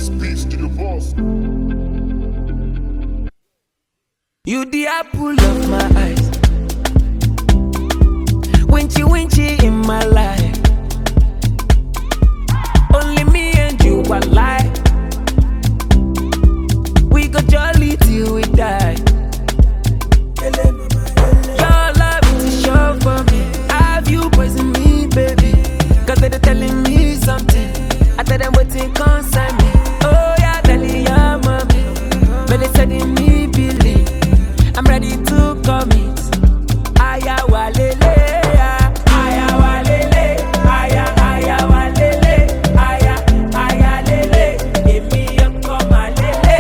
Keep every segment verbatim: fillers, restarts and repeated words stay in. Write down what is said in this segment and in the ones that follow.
Speech to the boss. You the apple of my eyes, winchy winchy in my life. Only me and you are alive. We go jolly till we die. Your love is sure for me. Have you poison me, baby? Cause they're telling me something. I tell them what it concern me. Oh yeah, telling your mommy. But they said in me believe. I'm ready to commit. Aya walele, aya walele, aya aya walele, aya aya lele. Emi yoko malele,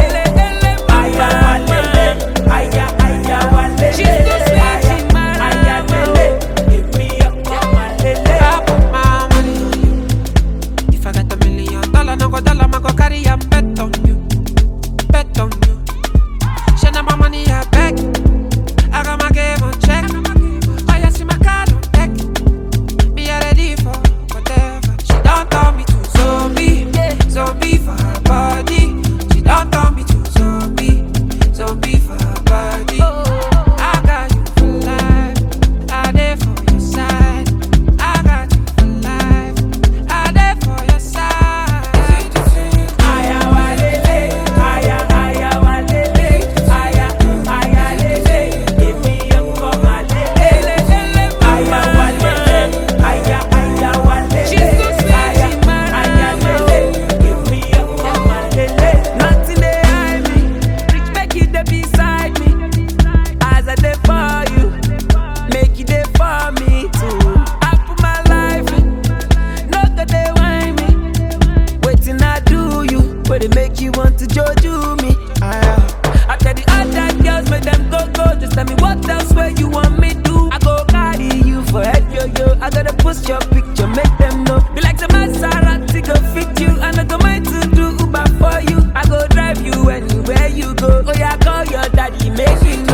aya walele, aya aya walele. She's too sweet, she mad, aya lele. Emi yoko malele. I put my money on you. If I got a million dollar, no go dollar, I go carry a bet on you, bet on you. Share my money, I beg. I got my game on check. Oh, you see my card on deck. Be ready for whatever. She don't turn me to zombie, zombie for her body. She don't turn me to zombie, zombie for her body. I got you for life. I there for your side. I got you for life. I there for your side. Aya walele, aya aya walele, aya aya lele. Emi yoko malele, aya walele, aya aya walele. She's so sweet, she mad, aya lele. Emi yoko malele. Nothing they hide me, rich make it dey beside me. As I dey for you, make it dey for me too. I put my life in, no go dey whine me. Waiting I do you, but it make you want to judge me. Ah, I tell the other girls, make them go go. Just tell me what else where you want me to. I go carry you for head yo yo. I gotta post your picture, make them know. Be like the Maserati go fit you, and I go mind to do Uber for you. I go drive you anywhere you go. Oh yeah, call your daddy, make it.